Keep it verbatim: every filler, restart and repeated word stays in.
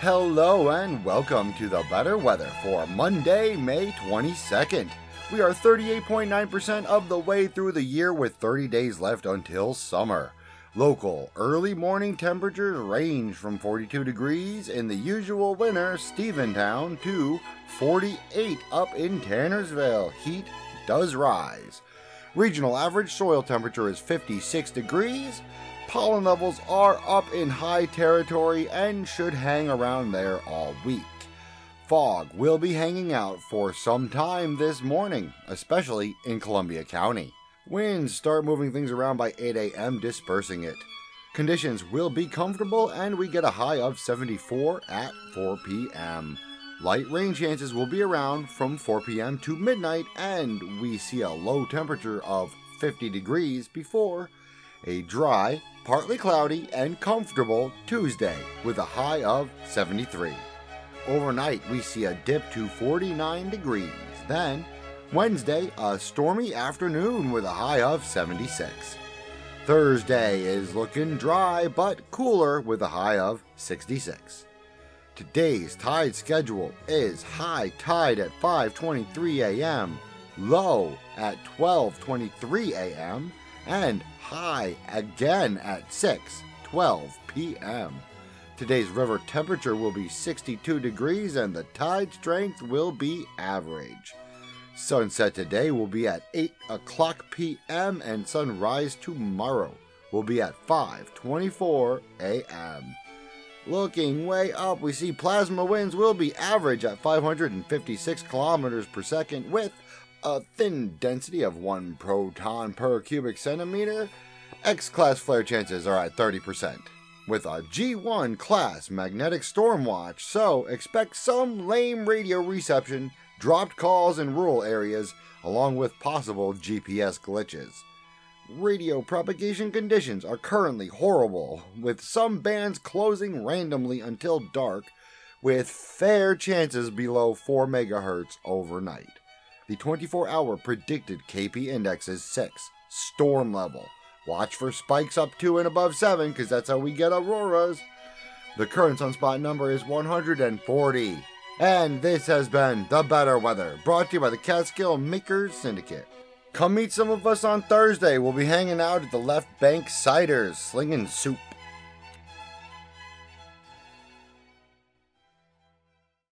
Hello and welcome to the better weather for Monday, May twenty-second. We are thirty-eight point nine percent of the way through the year with thirty days left until summer. Local early morning temperatures range from forty-two degrees in the usual winter Stephentown to forty-eight up in Tannersville. Heat does rise. Regional average soil temperature is fifty-six degrees. Pollen levels are up in high territory and should hang around there all week. Fog will be hanging out for some time this morning, especially in Columbia County. Winds start moving things around by eight a.m., dispersing it. Conditions will be comfortable and we get a high of seventy-four at four p.m. Light rain chances will be around from four p.m. to midnight, and we see a low temperature of fifty degrees before a dry, partly cloudy, and comfortable Tuesday with a high of seventy-three. Overnight, we see a dip to forty-nine degrees. Then, Wednesday, a stormy afternoon with a high of seventy-six. Thursday is looking dry but cooler with a high of sixty-six. Today's tide schedule is high tide at five twenty-three a.m., low at twelve twenty-three a.m., and high again at six twelve p.m. Today's river temperature will be sixty-two degrees and the tide strength will be average. Sunset today will be at eight o'clock p.m. and sunrise tomorrow will be at five twenty-four a.m. Looking way up, we see plasma winds will be average at five hundred fifty-six kilometers per second with a thin density of one proton per cubic centimeter. X-class flare chances are at thirty percent. With a G one class magnetic storm watch, so expect some lame radio reception, dropped calls in rural areas, along with possible G P S glitches. Radio propagation conditions are currently horrible, with some bands closing randomly until dark, with fair chances below four megahertz overnight. The twenty-four hour predicted K P index is six, storm level. Watch for spikes up to and above seven, because that's how we get auroras. The current sunspot number is one hundred forty. And this has been The Better Weather, brought to you by the Catskill Makers Syndicate. Come meet some of us on Thursday. We'll be hanging out at the Left Bank Ciders, slinging soup.